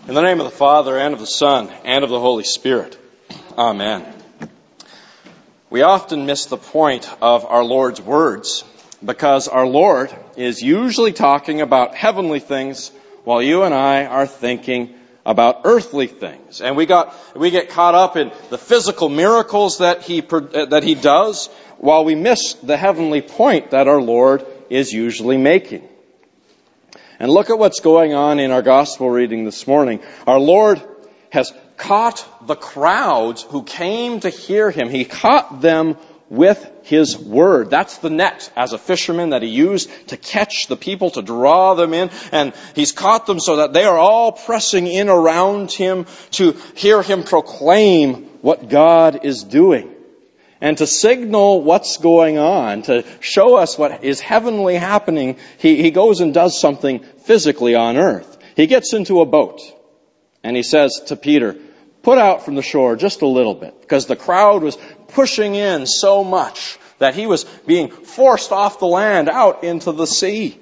In the name of the Father, and of the Son, and of the Holy Spirit. Amen. We often miss the point of our Lord's words because our Lord is usually talking about heavenly things while you and I are thinking about earthly things. And we get caught up in the physical miracles that he does while we miss the heavenly point that our Lord is usually making. And look at what's going on in our gospel reading this morning. Our Lord has caught the crowds who came to hear him. He caught them with his word. That's the net as a fisherman that he used to catch the people, to draw them in. And he's caught them so that they are all pressing in around him to hear him proclaim what God is doing. And to signal what's going on, to show us what is heavenly happening, he goes and does something physically on earth. He gets into a boat and he says to Peter, put out from the shore just a little bit, because the crowd was pushing in so much that he was being forced off the land out into the sea.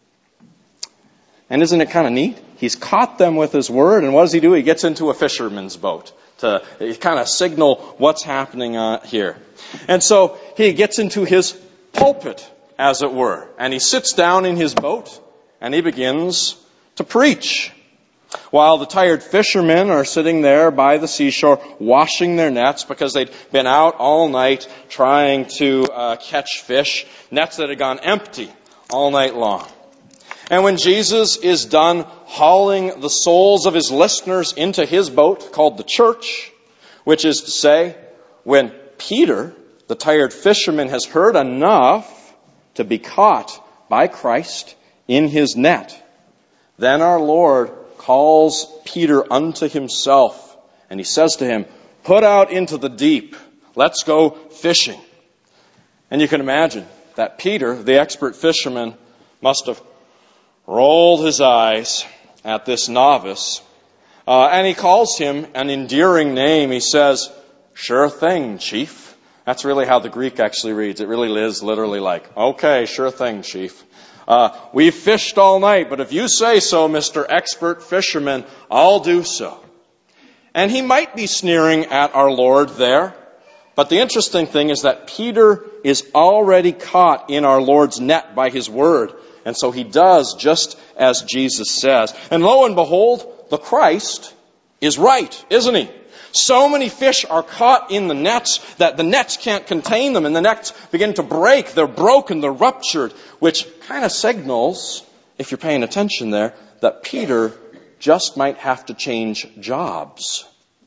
And isn't it kind of neat? He's caught them with his word, and what does he do? He gets into a fisherman's boat to kind of signal what's happening here. And so he gets into his pulpit, as it were, and he sits down in his boat and he begins to preach. While the tired fishermen are sitting there by the seashore washing their nets because they'd been out all night trying to catch fish, nets that had gone empty all night long. And when Jesus is done hauling the souls of his listeners into his boat called the church, which is to say, when Peter, the tired fisherman, has heard enough to be caught by Christ in his net, then our Lord calls Peter unto himself, and he says to him, put out into the deep, let's go fishing. And you can imagine that Peter, the expert fisherman, must have rolled his eyes at this novice, and he calls him an endearing name. He says, sure thing, chief. That's really how the Greek actually reads. It really is literally like, okay, sure thing, chief. We've fished all night, but if you say so, Mr. Expert Fisherman, I'll do so. And he might be sneering at our Lord there, but the interesting thing is that Peter is already caught in our Lord's net by his word. And so he does just as Jesus says. And lo and behold, the Christ is right, isn't he? So many fish are caught in the nets that the nets can't contain them, and the nets begin to break. They're broken, they're ruptured, which kind of signals, if you're paying attention there, that Peter just might have to change jobs.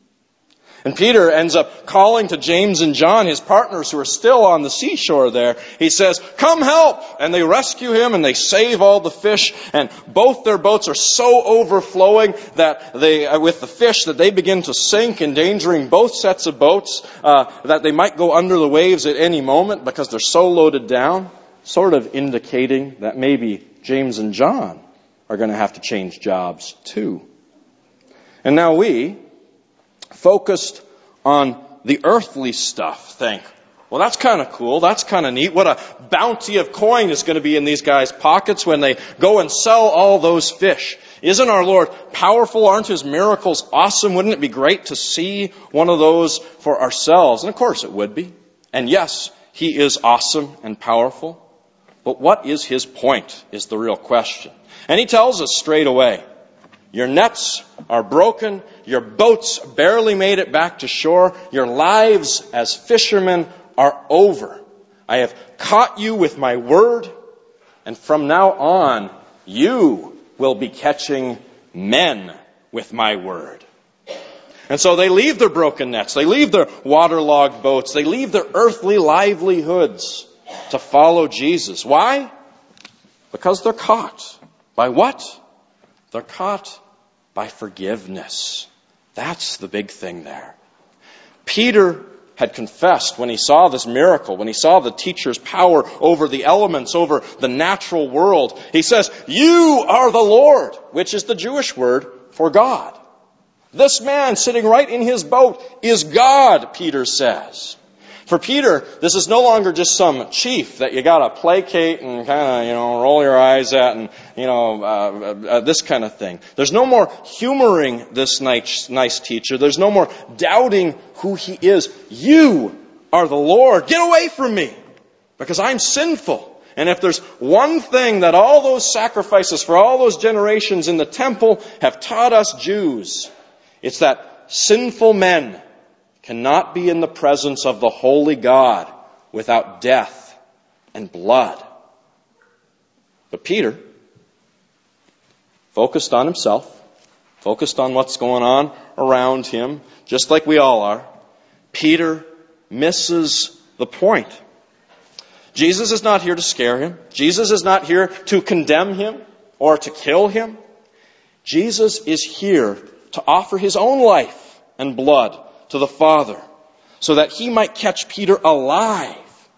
And Peter ends up calling to James and John, his partners who are still on the seashore there. He says, come help! And they rescue him and they save all the fish. And both their boats are so overflowing that with the fish that they begin to sink, endangering both sets of boats, that they might go under the waves at any moment because they're so loaded down, sort of indicating that maybe James and John are going to have to change jobs too. And now we, focused on the earthly stuff, think, well, that's kind of cool. That's kind of neat. What a bounty of coin is going to be in these guys' pockets when they go and sell all those fish. Isn't our Lord powerful? Aren't his miracles awesome? Wouldn't it be great to see one of those for ourselves? And of course it would be. And yes, he is awesome and powerful. But what is his point is the real question. And he tells us straight away, your nets are broken. Your boats barely made it back to shore. Your lives as fishermen are over. I have caught you with my word, and from now on, you will be catching men with my word. And so they leave their broken nets. They leave their waterlogged boats. They leave their earthly livelihoods to follow Jesus. Why? Because they're caught. By what? They're caught by forgiveness. That's the big thing there. Peter had confessed when he saw this miracle, when he saw the teacher's power over the elements, over the natural world. He says, you are the Lord, which is the Jewish word for God. This man sitting right in his boat is God, Peter says. For Peter, this is no longer just some chief that you gotta placate and kind of, roll your eyes at and, this kind of thing. There's no more humoring this nice teacher. There's no more doubting who he is. You are the Lord. Get away from me because I'm sinful. And if there's one thing that all those sacrifices for all those generations in the temple have taught us Jews, it's that sinful men cannot be in the presence of the holy God without death and blood. But Peter, focused on himself, focused on what's going on around him, just like we all are, Peter misses the point. Jesus is not here to scare him. Jesus is not here to condemn him or to kill him. Jesus is here to offer his own life and blood to the Father so that he might catch Peter alive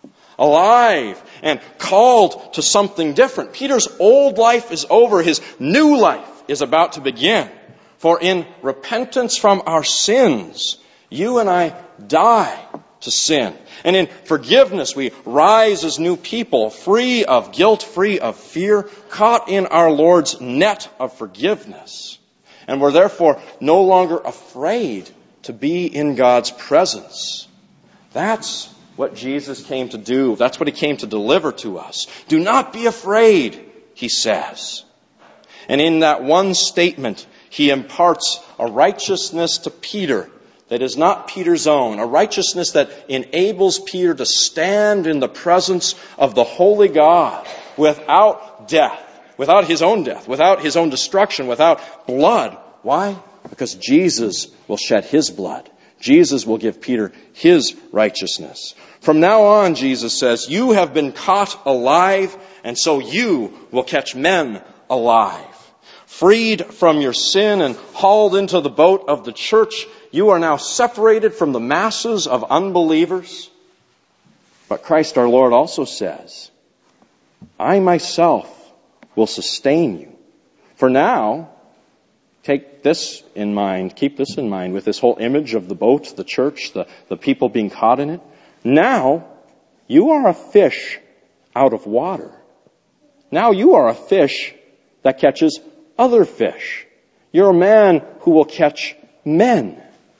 and called to something different. Peter's old life is over. His new life is about to begin. For in repentance from our sins, you and I die to sin. And in forgiveness, we rise as new people, free of guilt, free of fear, caught in our Lord's net of forgiveness. And we're therefore no longer afraid to be in God's presence. That's what Jesus came to do. That's what he came to deliver to us. Do not be afraid, he says. And in that one statement, he imparts a righteousness to Peter that is not Peter's own, a righteousness that enables Peter to stand in the presence of the holy God without death, without his own death, without his own destruction, without blood. Why? Because Jesus will shed his blood. Jesus will give Peter his righteousness. From now on, Jesus says, you have been caught alive, and so you will catch men alive. Freed from your sin and hauled into the boat of the church, you are now separated from the masses of unbelievers. But Christ our Lord also says, I myself will sustain you. For now, take this in mind, keep this in mind with this whole image of the boat, the church, the people being caught in it. Now, you are a fish out of water. Now you are a fish that catches other fish. You're a man who will catch men.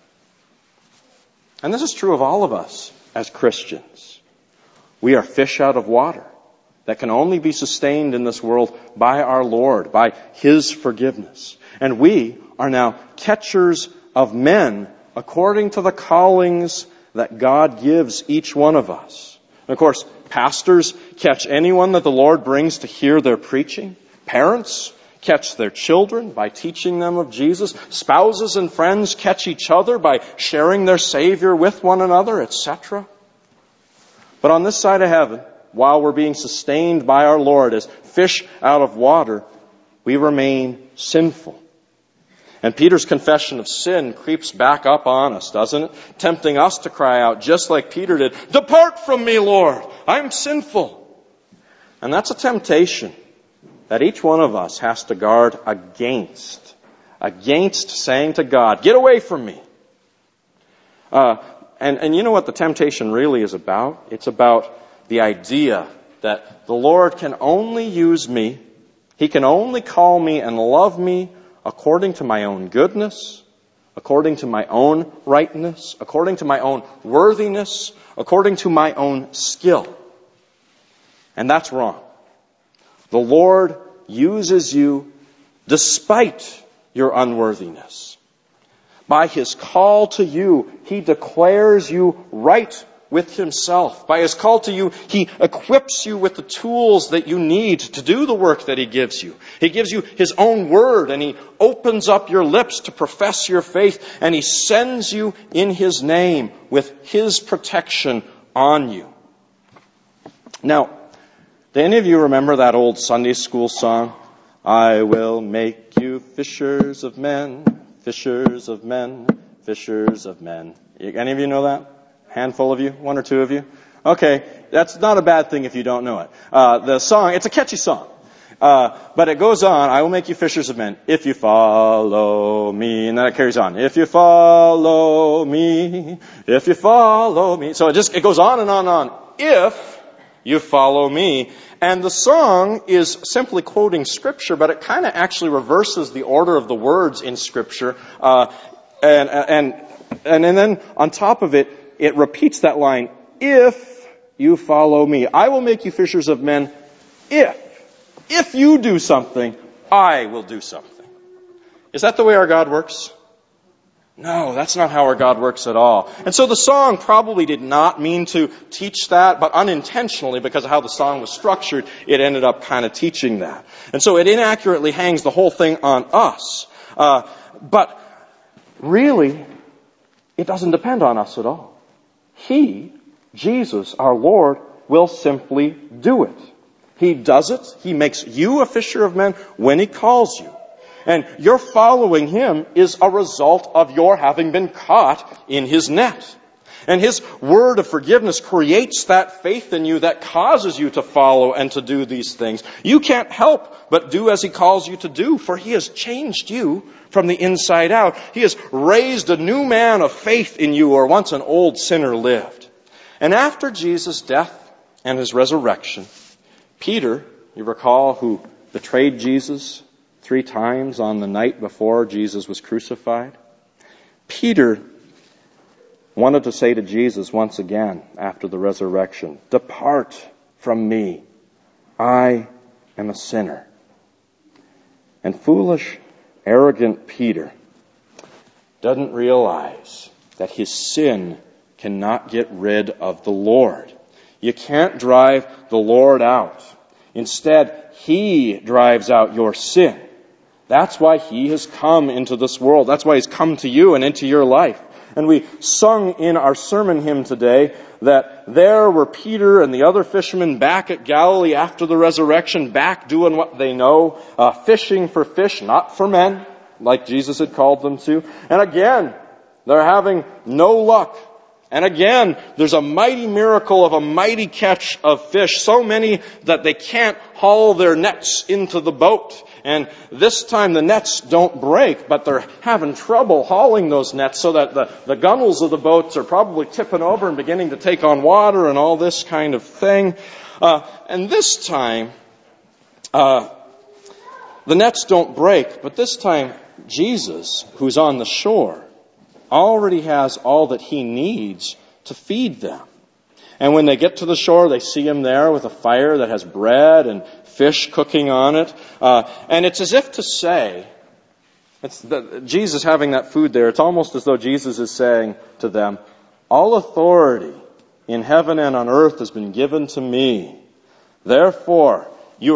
And this is true of all of us as Christians. We are fish out of water that can only be sustained in this world by our Lord, by his forgiveness. And we are now catchers of men according to the callings that God gives each one of us. And of course, pastors catch anyone that the Lord brings to hear their preaching. Parents catch their children by teaching them of Jesus. Spouses and friends catch each other by sharing their Savior with one another, etc. But on this side of heaven, while we're being sustained by our Lord as fish out of water, we remain sinful. And Peter's confession of sin creeps back up on us, doesn't it? Tempting us to cry out just like Peter did, depart from me, Lord, I'm sinful. And that's a temptation that each one of us has to guard against saying to God, get away from me. And you know what the temptation really is about? It's about the idea that the Lord can only use me, he can only call me and love me according to my own goodness, according to my own rightness, according to my own worthiness, according to my own skill. And that's wrong. The Lord uses you despite your unworthiness. By his call to you, he declares you right with himself. By his call to you, he equips you with the tools that you need to do the work that he gives you. He gives you his own word, and he opens up your lips to profess your faith, and he sends you in his name with his protection on you. Now, do any of you remember that old Sunday school song? I will make you fishers of men, fishers of men, fishers of men. Any of you know that? Handful of you? One or two of you? Okay, that's not a bad thing if you don't know it. The song, it's a catchy song. But it goes on, I will make you fishers of men if you follow me. And then it carries on. If you follow me, if you follow me. So it goes on and on and on. If you follow me. And the song is simply quoting Scripture, but it kind of actually reverses the order of the words in Scripture. And then on top of it, it repeats that line, if you follow me. I will make you fishers of men if you do something, I will do something. Is that the way our God works? No, that's not how our God works at all. And so the song probably did not mean to teach that, but unintentionally, because of how the song was structured, it ended up kind of teaching that. And so it inaccurately hangs the whole thing on us. But really, it doesn't depend on us at all. He, Jesus, our Lord, will simply do it. He does it. He makes you a fisher of men when He calls you. And your following Him is a result of your having been caught in His net. And His word of forgiveness creates that faith in you that causes you to follow and to do these things. You can't help but do as He calls you to do, for He has changed you from the inside out. He has raised a new man of faith in you where once an old sinner lived. And after Jesus' death and His resurrection, Peter, you recall, who betrayed Jesus 3 times on the night before Jesus was crucified. Peter wanted to say to Jesus once again after the resurrection, depart from me, I am a sinner. And foolish, arrogant Peter doesn't realize that his sin cannot get rid of the Lord. You can't drive the Lord out. Instead, He drives out your sin. That's why He has come into this world. That's why He's come to you and into your life. And we sung in our sermon hymn today that there were Peter and the other fishermen back at Galilee after the resurrection, back doing what they know, fishing for fish, not for men, like Jesus had called them to. And again, they're having no luck. And again, there's a mighty miracle of a mighty catch of fish, so many that they can't haul their nets into the boat. And this time the nets don't break, but they're having trouble hauling those nets so that the gunnels of the boats are probably tipping over and beginning to take on water and all this kind of thing. And this time, the nets don't break, but this time Jesus, who's on the shore, already has all that He needs to feed them. And when they get to the shore, they see Him there with a fire that has bread and fish cooking on it. And it's as if to say, Jesus having that food there, it's almost as though Jesus is saying to them, all authority in heaven and on earth has been given to me. Therefore,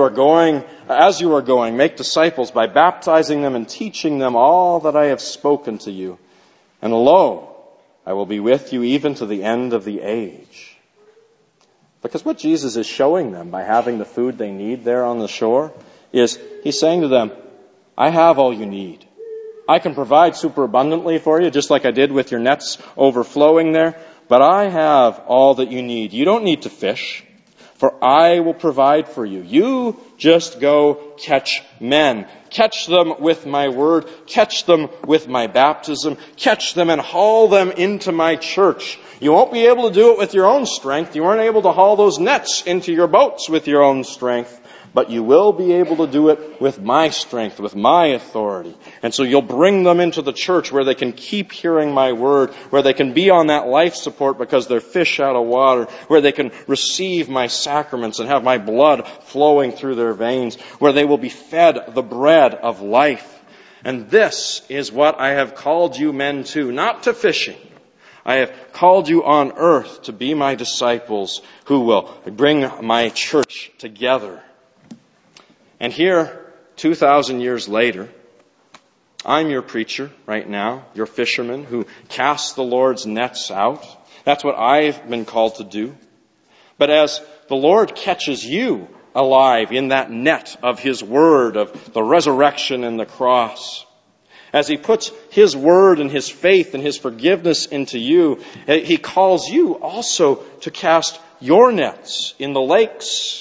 as you are going, make disciples by baptizing them and teaching them all that I have spoken to you. And lo, I will be with you even to the end of the age. Because what Jesus is showing them by having the food they need there on the shore is He's saying to them, I have all you need. I can provide super abundantly for you, just like I did with your nets overflowing there. But I have all that you need. You don't need to fish, for I will provide for you. You just go catch men. Catch them with my word. Catch them with my baptism. Catch them and haul them into my church. You won't be able to do it with your own strength. You weren't able to haul those nets into your boats with your own strength. But you will be able to do it with my strength, with my authority. And so you'll bring them into the church where they can keep hearing my word, where they can be on that life support because they're fish out of water, where they can receive my sacraments and have my blood flowing through their veins, where they will be fed the bread of life. And this is what I have called you men to, not to fishing. I have called you on earth to be my disciples who will bring my church together. And here, 2,000 years later, I'm your preacher right now, your fisherman who casts the Lord's nets out. That's what I've been called to do. But as the Lord catches you alive in that net of His word, of the resurrection and the cross, as He puts His word and His faith and His forgiveness into you, He calls you also to cast your nets in the lakes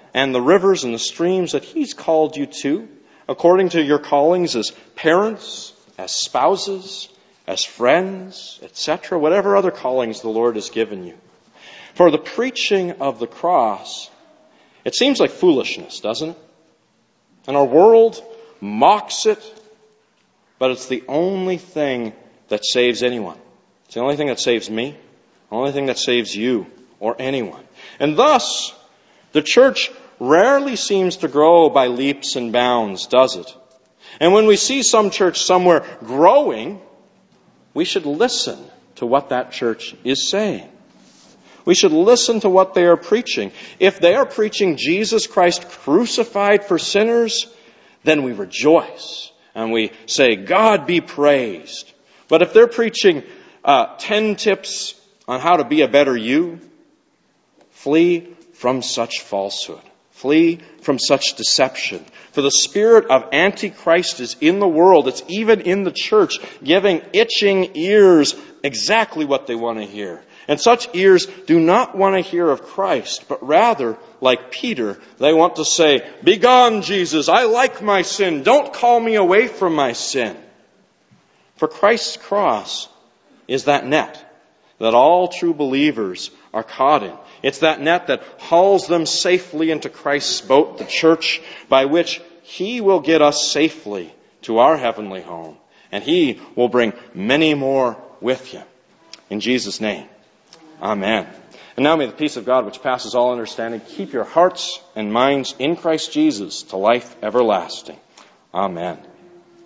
and the rivers and the streams that He's called you to, according to your callings as parents, as spouses, as friends, etc., whatever other callings the Lord has given you. For the preaching of the cross, it seems like foolishness, doesn't it? And our world mocks it, but it's the only thing that saves anyone. It's the only thing that saves me, the only thing that saves you or anyone. And thus, the church rarely seems to grow by leaps and bounds, does it? And when we see some church somewhere growing, we should listen to what that church is saying. We should listen to what they are preaching. If they are preaching Jesus Christ crucified for sinners, then we rejoice and we say, God be praised. But if they're preaching 10 tips on how to be a better you, flee from such falsehood. Flee from such deception. For the spirit of Antichrist is in the world. It's even in the church, giving itching ears exactly what they want to hear. And such ears do not want to hear of Christ, but rather, like Peter, they want to say, "Begone, Jesus, I like my sin. Don't call me away from my sin." For Christ's cross is that net that all true believers are caught in. It's that net that hauls them safely into Christ's boat, the church, by which He will get us safely to our heavenly home. And He will bring many more with Him. In Jesus' name, amen. And now may the peace of God, which passes all understanding, keep your hearts and minds in Christ Jesus to life everlasting. Amen.